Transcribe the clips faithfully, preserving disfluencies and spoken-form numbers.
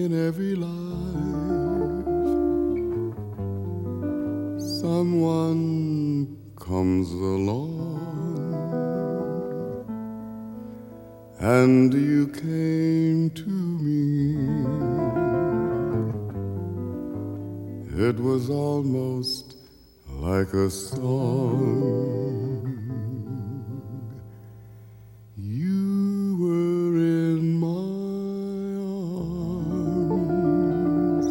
in every life, someone comes along, and you came to me. It was almost like a song. You were in my arms,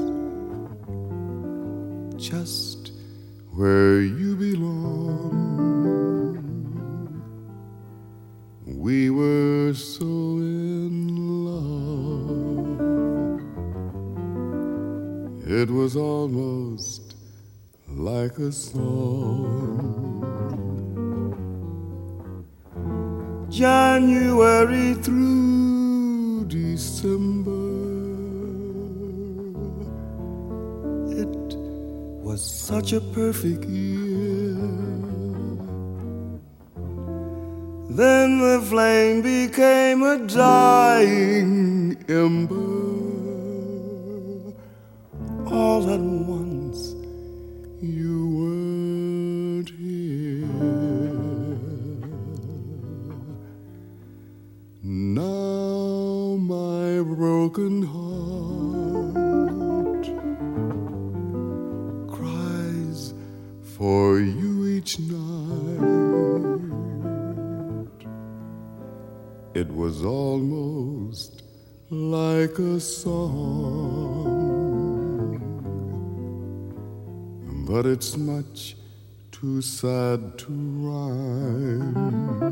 just where you belong. We were so in love. It was almost like a song. January through December, it was such a perfect year. Then the flame became a dying ember. All at once you weren't here. Now my broken heart cries for you each night. It was almost like a song, but it's much too sad to rhyme.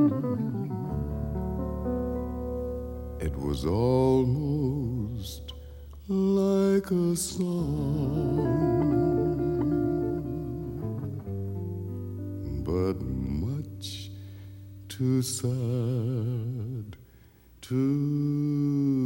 It was almost like a song, but much too sad to